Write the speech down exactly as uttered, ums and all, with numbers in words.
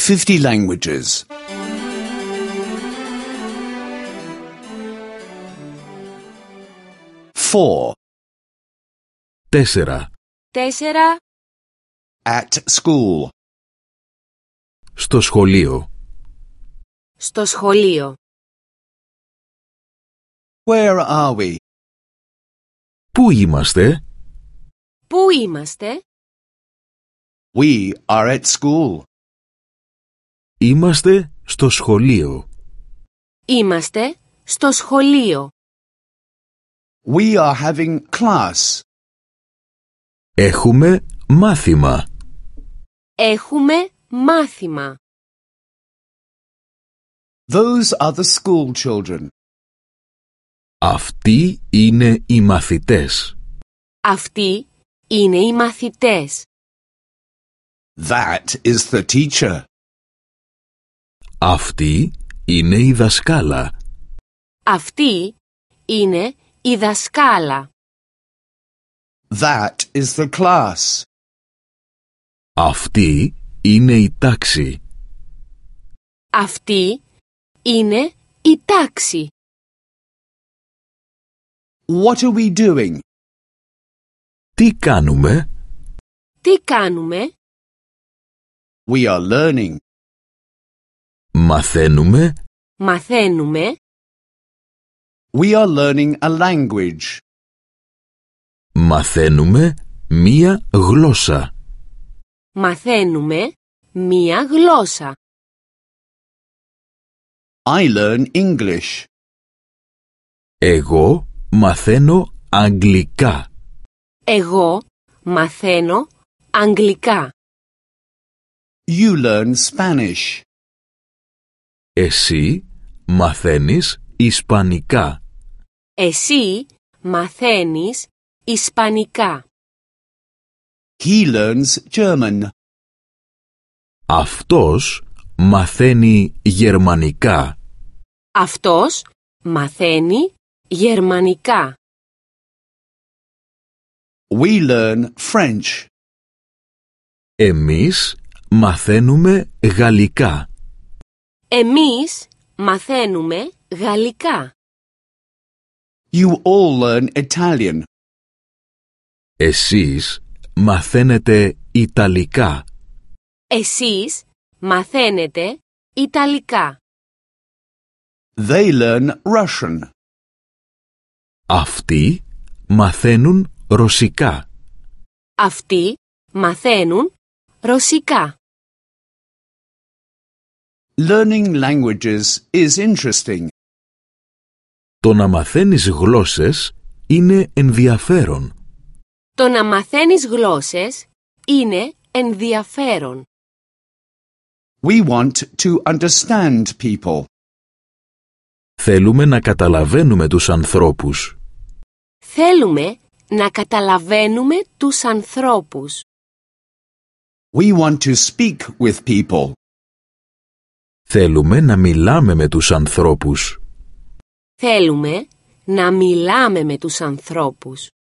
fifty languages. Four. Τέσσερα. Τέσσερα. At school. Στο σχολείο. Στο σχολείο. Where are we? Πού είμαστε? Πού είμαστε? We are at school. Είμαστε στο σχολείο. Είμαστε στο σχολείο. We are having class. Έχουμε μάθημα. Έχουμε μάθημα. Those are the school children. Αυτοί είναι οι μαθητές. Αυτοί είναι οι μαθητές. That is the teacher. Αυτή είναι η δασκάλα. Αυτή είναι η δασκάλα. That is the class. Αυτή είναι η τάξη. Αυτή είναι η τάξη. What are we doing? Τι κάνουμε? Τι κάνουμε? We are learning. Μαθαίνουμε. Μαθαίνουμε. We are learning a language. Μαθαίνουμε μία γλώσσα. Μαθαίνουμε μία γλώσσα. I learn English. Εγώ μαθαίνω αγγλικά. Εγώ μαθαίνω αγγλικά. You learn Spanish. Εσύ μαθαίνεις ισπανικά. Εσύ μαθαίνεις ισπανικά. He learns German. Αυτός μαθαίνει γερμανικά. Αυτός μαθαίνει γερμανικά. We learn French. Εμείς μαθαίνουμε γαλλικά. Εμείς μαθαίνουμε γαλλικά. You all learn Italian. Εσείς μαθαίνετε ιταλικά. Εσείς μαθαίνετε ιταλικά. They learn Russian. Αυτοί μαθαίνουν ρωσικά. Αυτοί μαθαίνουν ρωσικά. Learning languages is interesting. Το να μαθαίνεις γλώσσες είναι ενδιαφέρον. Το να μαθαίνεις γλώσσες είναι ενδιαφέρον. We want to understand people. Θέλουμε να καταλαβαίνουμε τους ανθρώπους. Θέλουμε να καταλαβαίνουμε τους ανθρώπους. We want to speak with people. Θέλουμε να μιλάμε με τους ανθρώπους. Θέλουμε να μιλάμε με τους ανθρώπους.